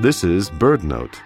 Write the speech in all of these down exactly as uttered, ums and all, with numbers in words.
This is BirdNote.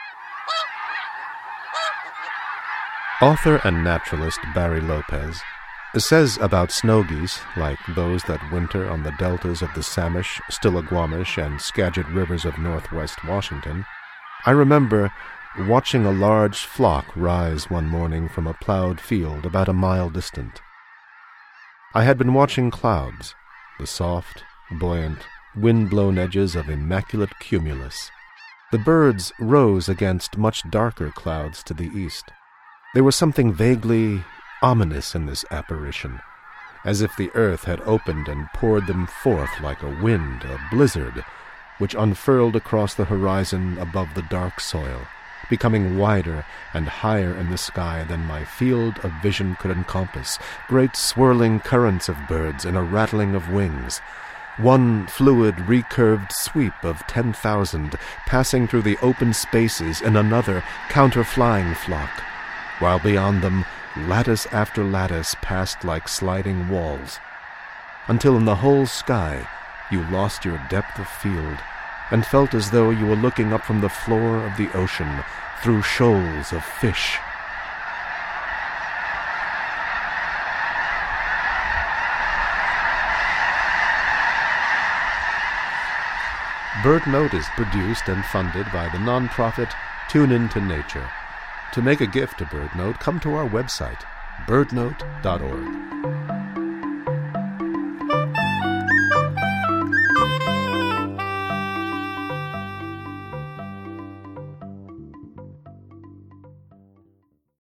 Author and naturalist Barry Lopez says about snow geese, like those that winter on the deltas of the Samish, Stillaguamish, and Skagit rivers of northwest Washington, "I remember watching a large flock rise one morning from a plowed field about a mile distant. I had been watching clouds, the soft, buoyant, wind-blown edges of immaculate cumulus. The birds rose against much darker clouds to the east. There was something vaguely ominous in this apparition, as if the earth had opened and poured them forth like a wind, a blizzard, which unfurled across the horizon above the dark soil, becoming wider and higher in the sky than my field of vision could encompass, great swirling currents of birds and a rattling of wings, one fluid recurved sweep of ten thousand passing through the open spaces in another counter-flying flock, while beyond them lattice after lattice passed like sliding walls, until in the whole sky you lost your depth of field and felt as though you were looking up from the floor of the ocean through shoals of fish. BirdNote is produced and funded by the nonprofit Tune Into Nature. To make a gift to BirdNote, come to our website, bird note dot org.